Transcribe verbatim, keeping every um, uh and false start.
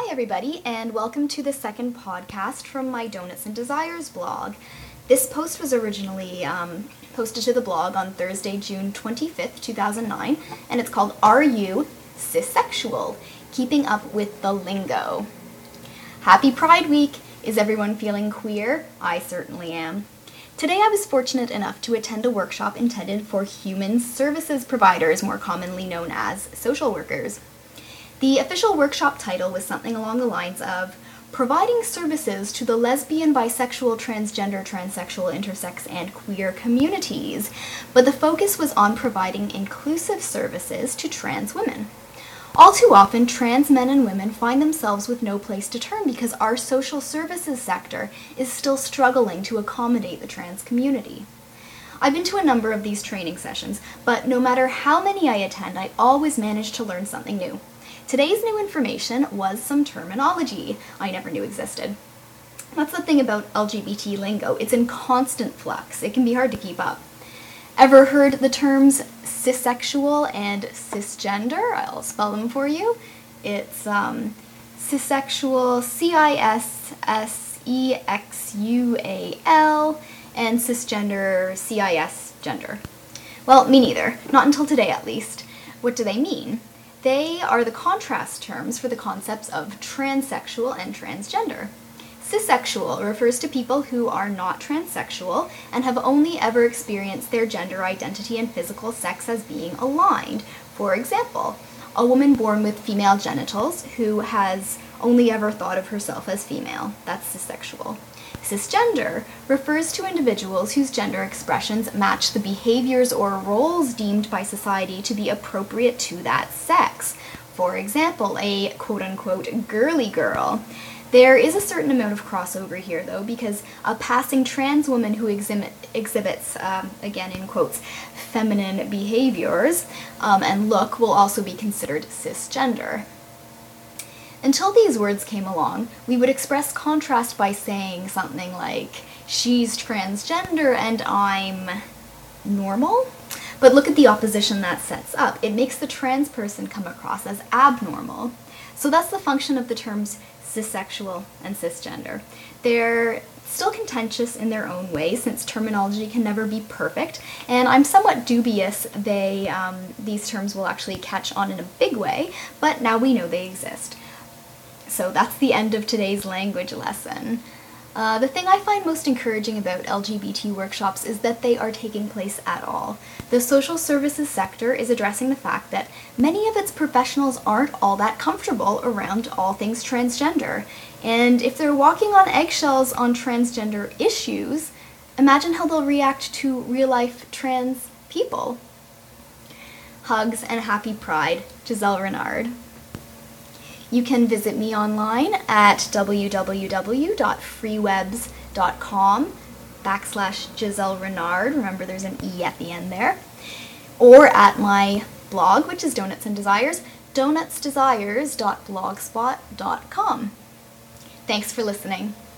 everybody, and welcome to the second podcast from my Donuts and Desires blog. This post was originally um, posted to the blog on Thursday, June twenty-fifth, two thousand nine, and it's called Are You Cissexual? Keeping Up with the Lingo. Happy Pride Week! Is everyone feeling queer? I certainly am. Today I was fortunate enough to attend a workshop intended for human services providers, more commonly known as social workers. The official workshop title was something along the lines of Providing Services to the Lesbian, Bisexual, Transgender, Transsexual, Intersex, and Queer Communities, but the focus was on providing inclusive services to trans women. All too often, trans men and women find themselves with no place to turn because our social services sector is still struggling to accommodate the trans community. I've been to a number of these training sessions, but no matter how many I attend, I always manage to learn something new. Today's new information was some terminology I never knew existed. That's the thing about L G B T lingo. It's in constant flux. It can be hard to keep up. Ever heard the terms cissexual and cisgender? I'll spell them for you. It's um, cissexual, C I S S E X U A L, and cisgender, C I S gender. Well, me neither. Not until today, at least. What do they mean? They are the contrast terms for the concepts of transsexual and transgender. Cissexual refers to people who are not transsexual and have only ever experienced their gender identity and physical sex as being aligned. For example, a woman born with female genitals who has only ever thought of herself as female. That's cissexual. Cisgender refers to individuals whose gender expressions match the behaviors or roles deemed by society to be appropriate to that sex. For example, a quote-unquote girly girl. There is a certain amount of crossover here, though, because a passing trans woman who exhibit, exhibits, um, again in quotes, feminine behaviors um, and look will also be considered cisgender. Until these words came along, we would express contrast by saying something like, she's transgender and I'm normal. But look at the opposition that sets up. It makes the trans person come across as abnormal. So that's the function of the terms cissexual and cisgender. They're still contentious in their own way since terminology can never be perfect, and I'm somewhat dubious they um, these terms will actually catch on in a big way, but now we know they exist. So that's the end of today's language lesson. Uh, the thing I find most encouraging about L G B T workshops is that they are taking place at all. The social services sector is addressing the fact that many of its professionals aren't all that comfortable around all things transgender. And if they're walking on eggshells on transgender issues, imagine how they'll react to real-life trans people. Hugs and happy Pride, Giselle Renard. You can visit me online at www.freewebs.com backslash Giselle Renard. Remember, there's an E at the end there. Or at my blog, which is Donuts and Desires, donuts desires dot blogspot dot com. Thanks for listening.